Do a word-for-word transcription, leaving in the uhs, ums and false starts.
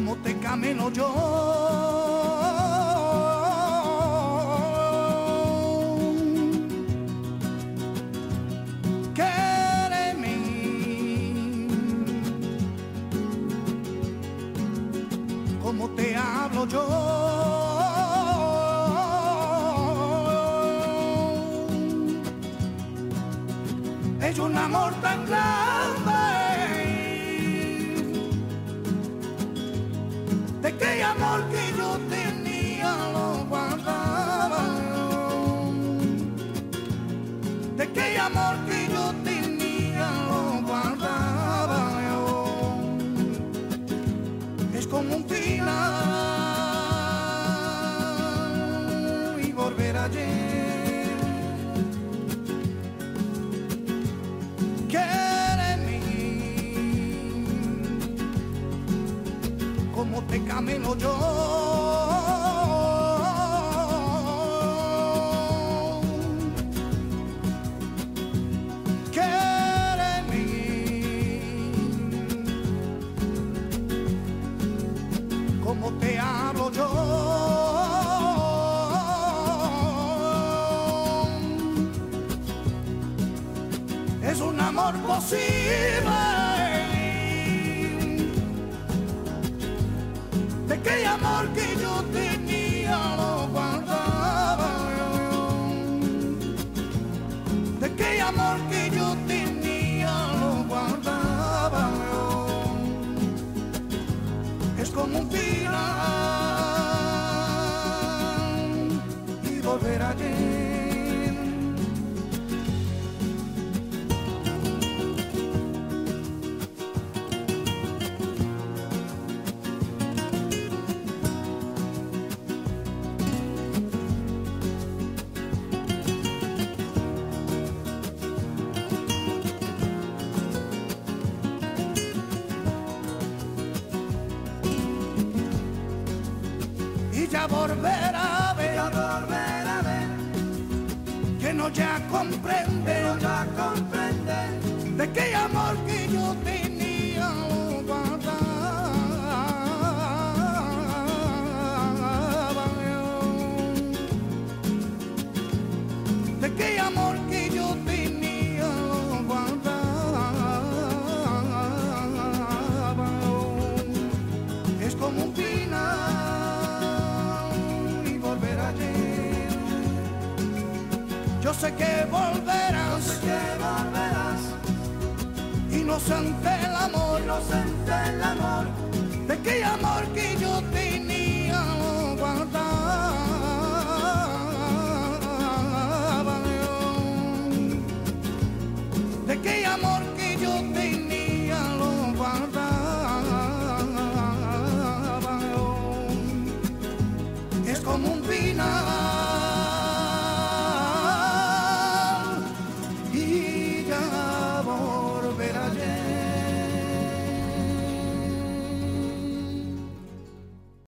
como te camino yo. Quéreme como te hablo yo. Es un amor tan grande, de aquel amor que yo tenía lo guardaba, de aquel amor que yo tenía lo guardaba. Es como un final y volver ayer. Como te camino yo. Quéreme como te hablo yo. Es un amor posible, de aquel amor que yo tenía lo guardaba, de aquel amor que yo tenía lo guardaba. Es como un final y volver ayer. Y ya volver a ver, ya volver a ver, que no ya comprende, no ya comprende, de aquel amor que yo tenía lo guardaba, de aquel amor que yo tenía lo guardaba. Es como un final. Yo sé que volverás, yo sé que volverás inocente